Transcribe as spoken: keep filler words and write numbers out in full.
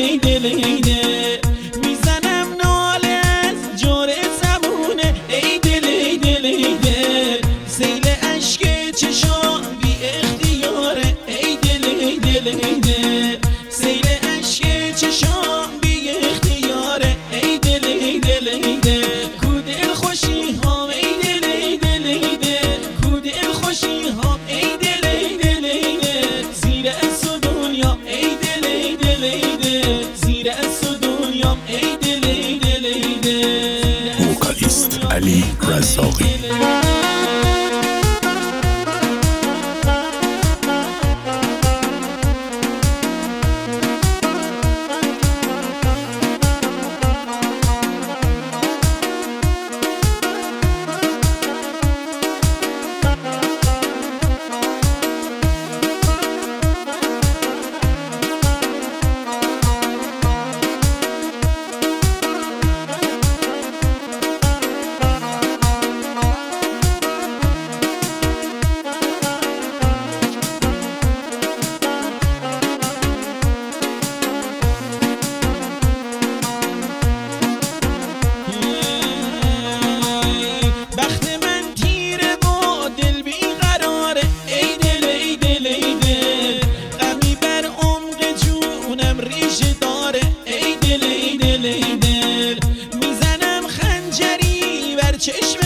ای دل ای دل میزنم ناله از جور زبونه ای دل ای دل ای دل سیل عشق چشام بی اختیاره ای دل ای دل ای دل سیل عشق چشام بی اختیاره ای دل ای دل ای دل کو دل خوشی ها ای دل ای دل ای دل کو دل خوشی ها ای دل ای دل ای دل زیر از دنیا ای دل ای دل ای دل زیر از دنیا ای دل ای دل ای دل وکالیست علی رزاقی. ریشه داره ای دل ای دل ای دل میزنم خنجری بر چشم